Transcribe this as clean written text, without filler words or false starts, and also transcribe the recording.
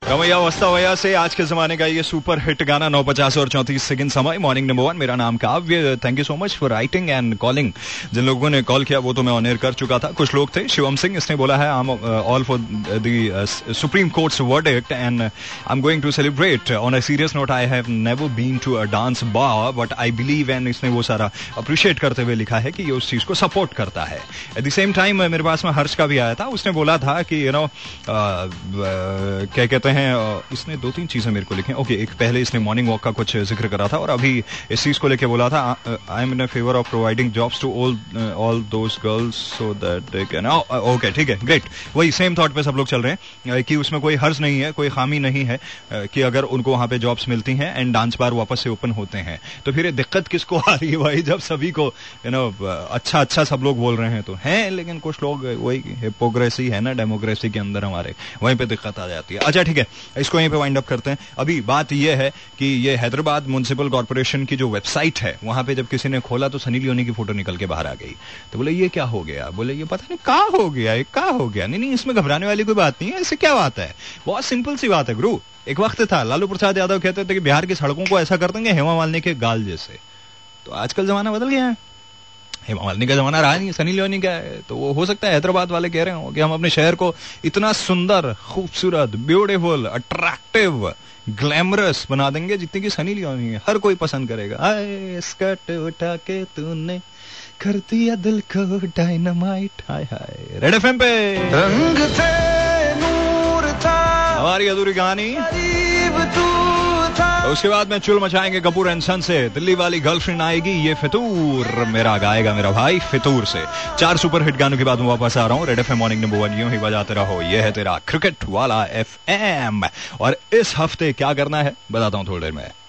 रमैया वस्तावैया से आज के जमाने का ये सुपर हिट गाना 9:50 और 34 सेकंड समय। मॉर्निंग नंबर 1, मेरा नाम Kavya. Thank you so much for writing and calling. जिन लोगों ने कॉल किया वो तो मैं ऑन एयर कर चुका था। कुछ लोग थे, शिवम सिंह, इसने बोला है I am all for the supreme court's verdict and I am going to celebrate. On a serious note, I have never been to a dance bar but I believe, and इसने वो सारा अप्रिशिएट करते हुए लिखा है कि ये उस चीज को सपोर्ट करता है। एट द सेम टाइम मेरे पास में हर्ष का भी आया था। उसने बोला था कि यू नो क्या कहते हैं, इसने 2-3 चीजें मेरे को लिखी। ओके, एक पहले इसने मॉर्निंग वॉक का कुछ जिक्र करा था और अभी इस चीज को लेके बोला था I am in favour of providing jobs to all those girls so that they can. Okay, ठीक है, ग्रेट। वही सेम थॉट पे सब लोग चल रहे हैं कि उसमें कोई हर्ज नहीं है, कोई खामी नहीं है कि अगर उनको वहां पे जॉब्स मिलती हैं एंड डांस बार वापस से ओपन होते हैं। तो फिर ये दिक्कत किसको आ रही है भाई, जब सभी को यू नो अच्छा अच्छा सब लोग बोल रहे हैं तो हैं, लेकिन कुछ लोग वही हिपोक्रेसी है ना डेमोक्रेसी के अंदर हमारे, वहीं पे दिक्कत आ जाती है। अच्छा ठीक है, इसको यहीं पे वाइंड अप करते हैं। अभी बात यह है कि ये हैदराबाद म्युनिसिपल कॉर्पोरेशन की जो वेबसाइट है वहां पे जब किसी ने खोला तो सनी लियोनी की फोटो निकल के बाहर आ गई। तो बोले ये क्या हो गया, बोले ये पता नहीं क्या हो गया, ये क्या हो गया। नहीं, इसमें घबराने वाली कोई बात नहीं है, इससे क्या बात है, बहुत सिंपल सी बात है गुरु। एक वक्त था लालू प्रसाद यादव कहते थे कि बिहार की सड़कों को ऐसा कर देंगे हेमा मालिनी के गाल जैसे। तो आजकल जमाना बदल गया है, हेमा मालिनी का जमाना रहा नहीं, सनी लियोनी का है। तो वो हो सकता है हैदराबाद वाले कह रहे हो कि हम अपने शहर को इतना सुंदर, खूबसूरत, ब्यूटीफुल, अट्रैक्टिव, ग्लैमरस बना देंगे जितनी की सनी लियोनी है, हर कोई पसंद करेगा। आए स्कर्ट उठा के तूने कर दिया दिल को डायनामाइट। हाय हाय, रेड एफएम पे रंग थे, नूर था, हमारी अधूरी कहानी। तो उसके बाद में चुल मचाएंगे कपूर एंड सन से दिल्ली वाली गर्लफ्रेंड आएगी, ये फितूर मेरा गाएगा मेरा भाई फितूर से। 4 सुपर हिट गानों के बाद मैं वापस आ रहा हूँ। रेड एफएम मॉर्निंग नंबर 1 यूं ही बजाते रहो, ये है तेरा क्रिकेट वाला एफएम। और इस हफ्ते क्या करना है बताता हूँ थोड़ी देर में।